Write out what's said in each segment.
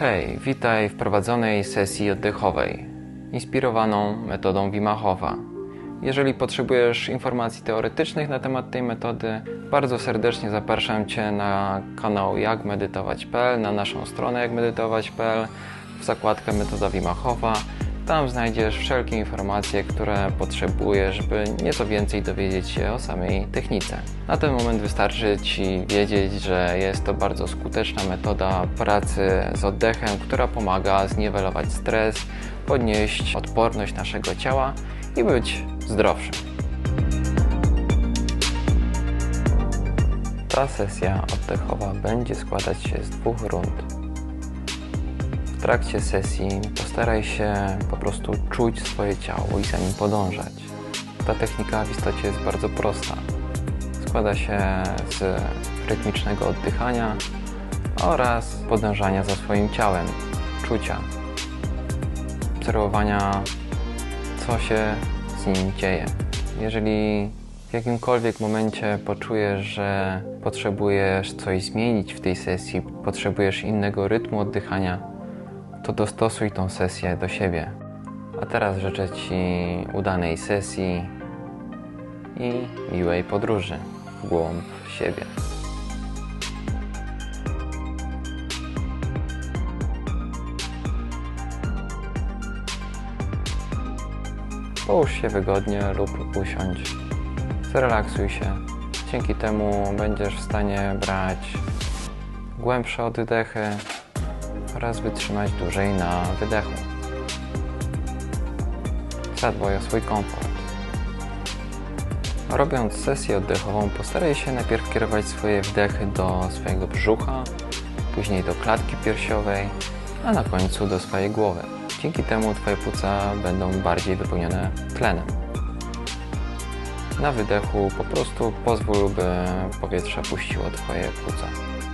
Hej, witaj w prowadzonej sesji oddechowej, inspirowaną metodą Wima Hofa. Jeżeli potrzebujesz informacji teoretycznych na temat tej metody, bardzo serdecznie zapraszam Cię na kanał jakmedytować.pl, na naszą stronę jakmedytować.pl, w zakładkę Metoda Wima Hofa. Tam znajdziesz wszelkie informacje, które potrzebujesz, żeby nieco więcej dowiedzieć się o samej technice. Na ten moment wystarczy Ci wiedzieć, że jest to bardzo skuteczna metoda pracy z oddechem, która pomaga zniwelować stres, podnieść odporność naszego ciała i być zdrowszym. Ta sesja oddechowa będzie składać się z 2 rund. W trakcie sesji postaraj się po prostu czuć swoje ciało i za nim podążać. Ta technika w istocie jest bardzo prosta. Składa się z rytmicznego oddychania oraz podążania za swoim ciałem, czucia, obserwowania, co się z nim dzieje. Jeżeli w jakimkolwiek momencie poczujesz, że potrzebujesz coś zmienić w tej sesji, potrzebujesz innego rytmu oddychania, to dostosuj tą sesję do siebie. A teraz życzę Ci udanej sesji i miłej podróży w głąb siebie. Połóż się wygodnie lub usiądź. Zrelaksuj się. Dzięki temu będziesz w stanie brać głębsze oddechy oraz wytrzymać dłużej na wydechu. Zadbaj o swój komfort. Robiąc sesję oddechową, postaraj się najpierw kierować swoje wdechy do swojego brzucha, później do klatki piersiowej, a na końcu do swojej głowy. Dzięki temu Twoje płuca będą bardziej wypełnione tlenem. Na wydechu po prostu pozwól, by powietrze puściło Twoje płuca.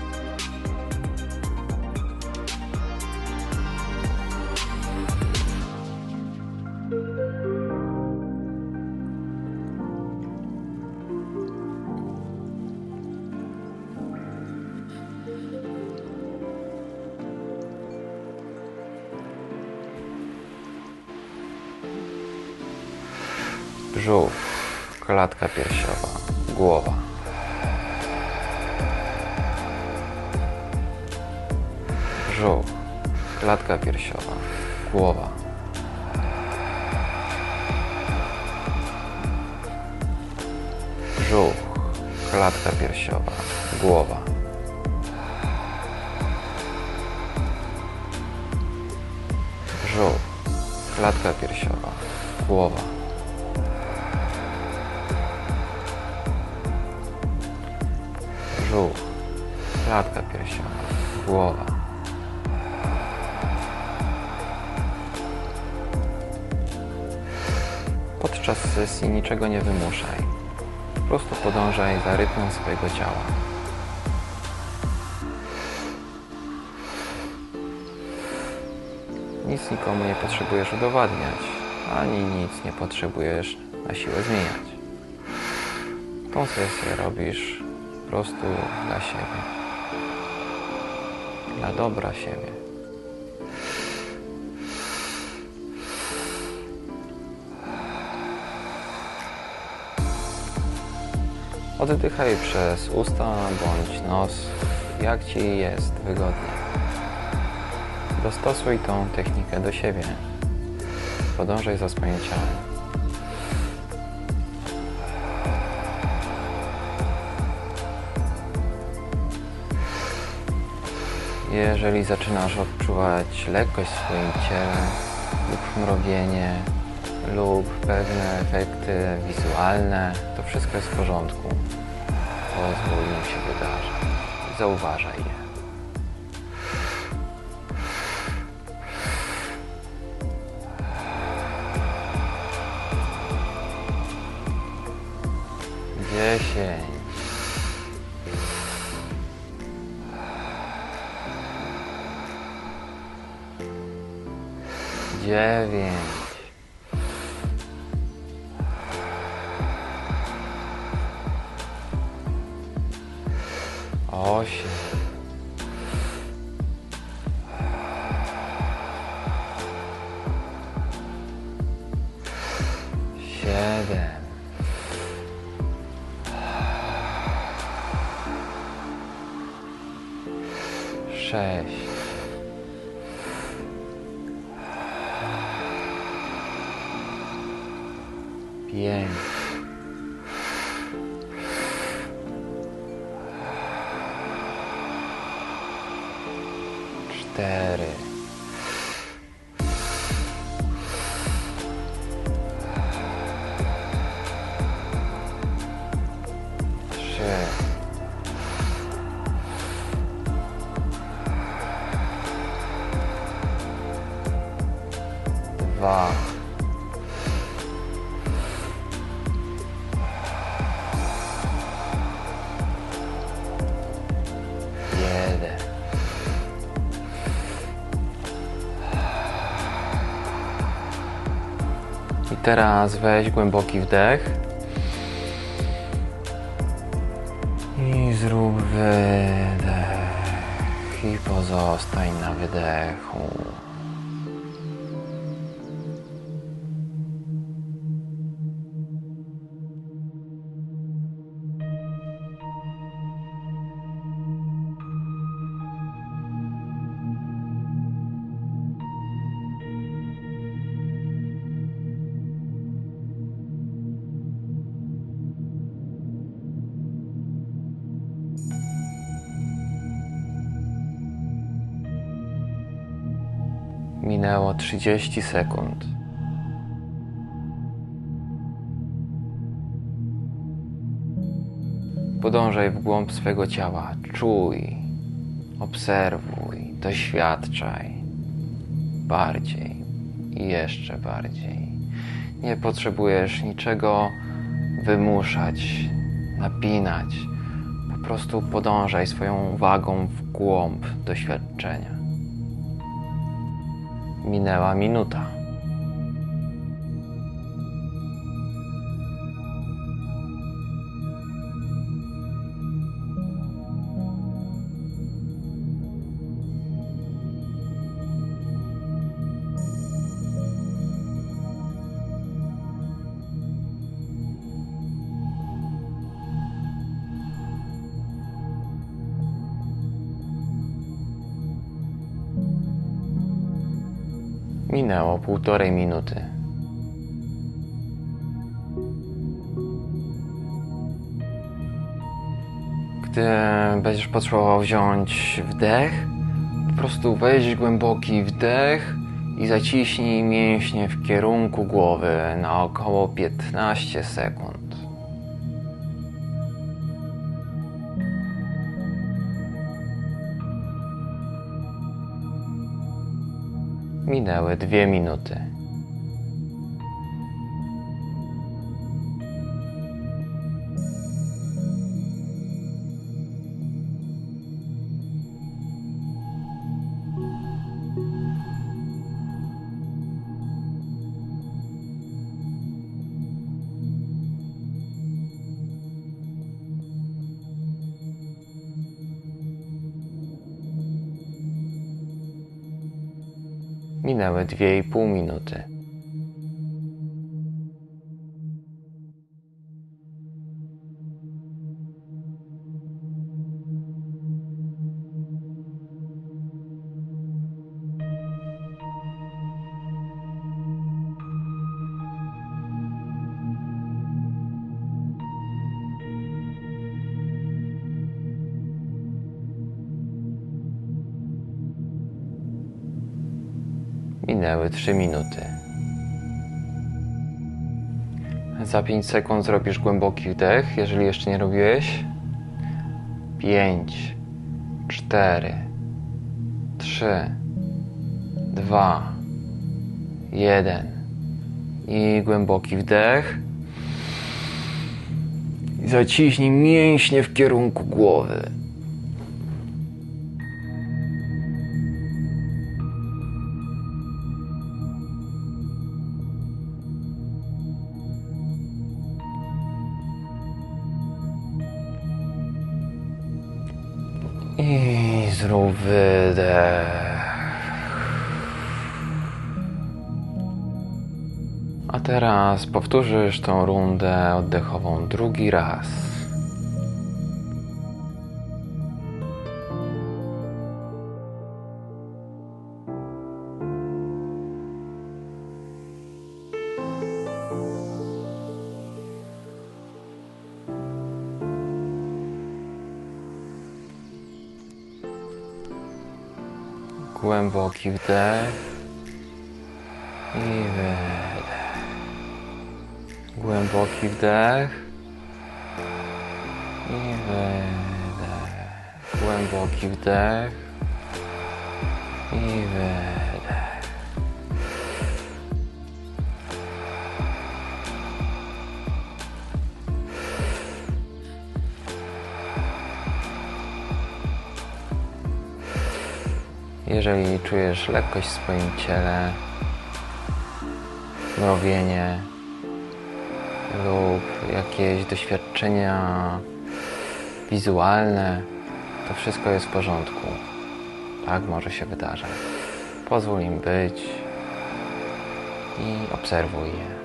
Brzuch, klatka piersiowa, głowa. Brzuch, klatka piersiowa, głowa. Brzuch, klatka piersiowa, głowa. Brzuch, klatka piersiowa, głowa. Brzuch, klatka piersiowa, głowa. Podczas sesji niczego nie wymuszaj. Po prostu podążaj za rytmem swojego ciała. Nic nikomu nie potrzebujesz udowadniać, ani nic nie potrzebujesz na siłę zmieniać. Tą sesję robisz po prostu dla siebie, dla dobra siebie. Oddychaj przez usta bądź nos, jak Ci jest wygodnie. Dostosuj tą technikę do siebie. Podążaj za swoim ciałem. Jeżeli zaczynasz odczuwać lekkość w swoim ciele lub mrowienie lub pewne efekty wizualne, to wszystko jest w porządku. Pozwól im się wydarzać. Zauważaj je. Dziesięć. 9. 8. 7, 6, 5, 4, 3, 2, 1. I teraz weź głęboki wdech i zrób wydech i pozostań na wydechu. Minęło 30 sekund. Podążaj w głąb swego ciała. Czuj, obserwuj, doświadczaj. Bardziej i jeszcze bardziej. Nie potrzebujesz niczego wymuszać, napinać. Po prostu podążaj swoją uwagą w głąb doświadczenia. Minęła minuta. Minęło 1,5 minuty. Gdy będziesz potrzebował wziąć wdech, po prostu weź głęboki wdech i zaciśnij mięśnie w kierunku głowy na około 15 sekund. Minęły 2 minuty. Minęły 2,5 minuty. Minęły 3 minuty. Za 5 sekund zrobisz głęboki wdech, jeżeli jeszcze nie robiłeś. 5, 4, 3, 2, 1. I głęboki wdech. I zaciśnij mięśnie w kierunku głowy. I zrób wydech. A teraz powtórzysz tą rundę oddechową drugi raz. Głęboki wdech i wydech. Głęboki wdech i wydech. Głęboki wdech i wydech. Jeżeli czujesz lekkość w swoim ciele, mrowienie lub jakieś doświadczenia wizualne, to wszystko jest w porządku. Tak może się wydarzać. Pozwól im być i obserwuj je.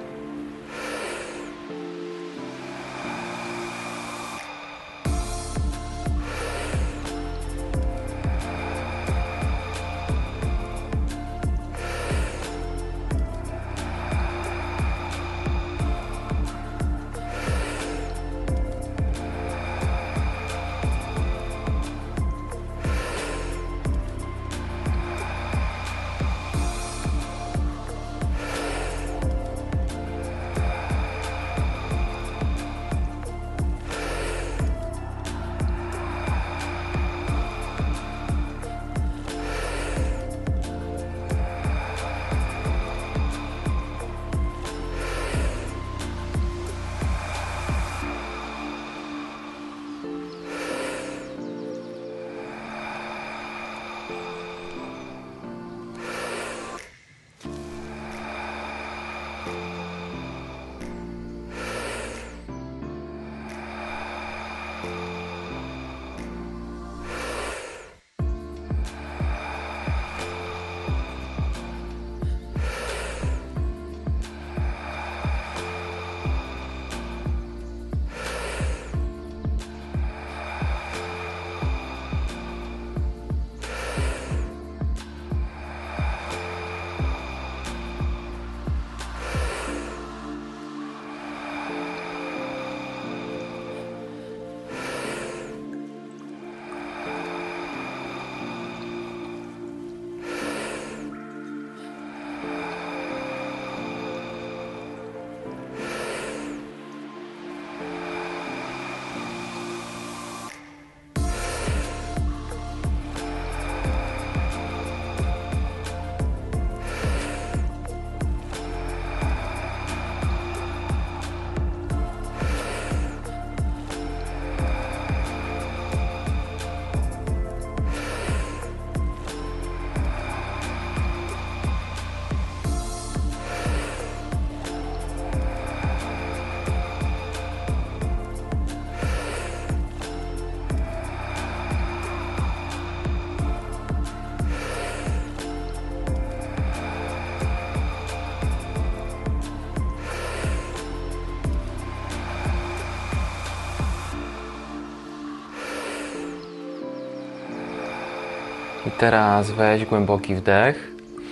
I teraz weź głęboki wdech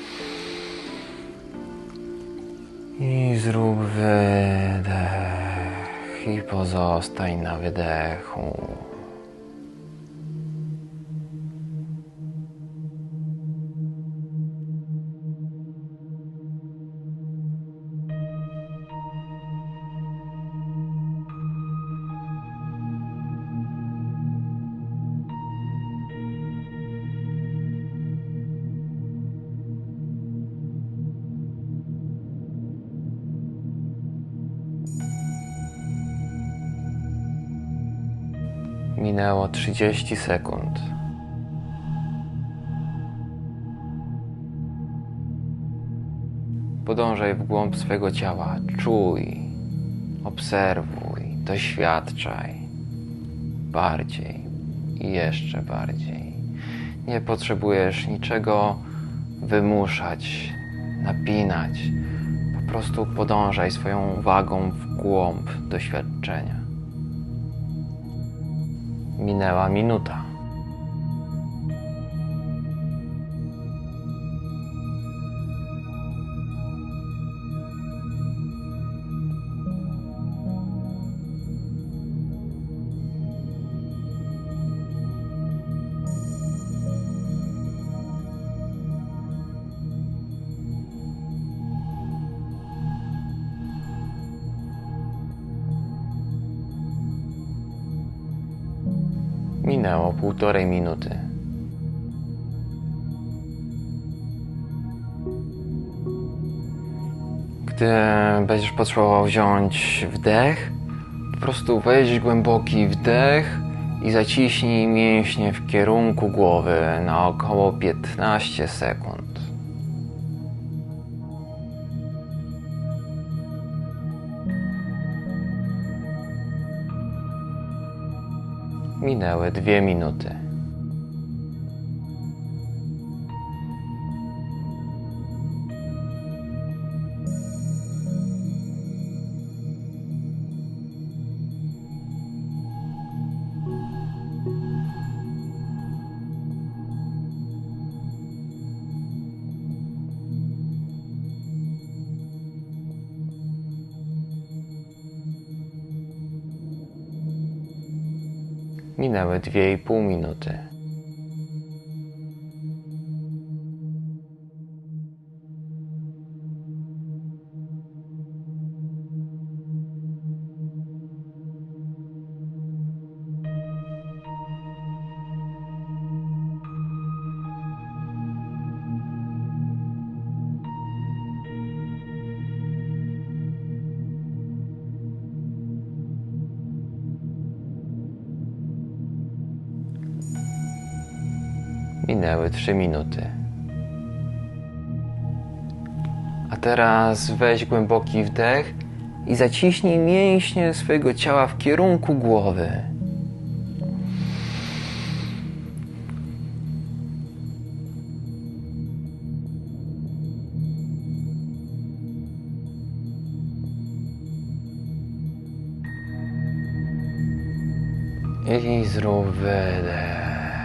i zrób wydech i pozostań na wydechu. Minęło 30 sekund. Podążaj w głąb swego ciała. Czuj, obserwuj, doświadczaj. Bardziej i jeszcze bardziej. Nie potrzebujesz niczego wymuszać, napinać. Po prostu podążaj swoją uwagą w głąb doświadczenia. Minęła minuta. Minęło 1,5 minuty. Gdy będziesz potrzebował wziąć wdech, po prostu weź głęboki wdech i zaciśnij mięśnie w kierunku głowy na około 15 sekund. Minęły 2 minuty. Minęły 2,5 minuty. Minęły 3 minuty. A teraz weź głęboki wdech i zaciśnij mięśnie swojego ciała w kierunku głowy. I zrób wydech.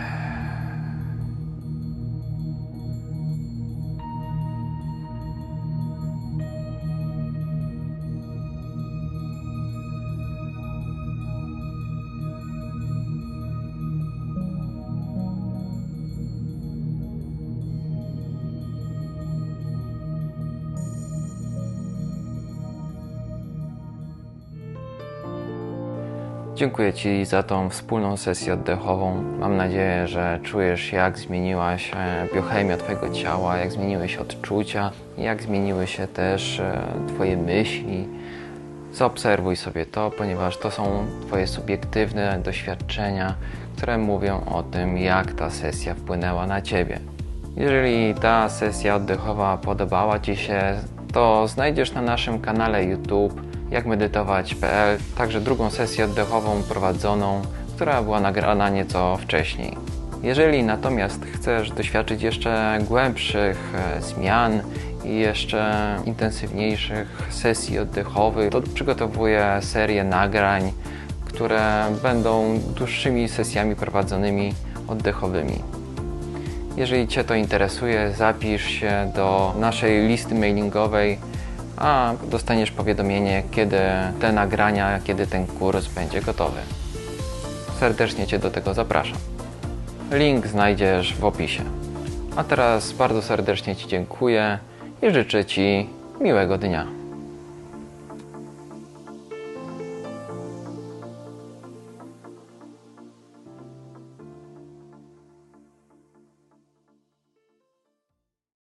Dziękuję Ci za tą wspólną sesję oddechową. Mam nadzieję, że czujesz, jak zmieniła się biochemia Twojego ciała, jak zmieniły się odczucia, jak zmieniły się też Twoje myśli. Zaobserwuj sobie to, ponieważ to są Twoje subiektywne doświadczenia, które mówią o tym, jak ta sesja wpłynęła na Ciebie. Jeżeli ta sesja oddechowa podobała Ci się, to znajdziesz na naszym kanale YouTube jakmedytować.pl także drugą sesję oddechową prowadzoną, która była nagrana nieco wcześniej. Jeżeli natomiast chcesz doświadczyć jeszcze głębszych zmian i jeszcze intensywniejszych sesji oddechowych, to przygotowuję serię nagrań, które będą dłuższymi sesjami prowadzonymi oddechowymi. Jeżeli Cię to interesuje, zapisz się do naszej listy mailingowej, a dostaniesz powiadomienie, kiedy te nagrania, kiedy ten kurs będzie gotowy. Serdecznie Cię do tego zapraszam. Link znajdziesz w opisie. A teraz bardzo serdecznie Ci dziękuję i życzę Ci miłego dnia.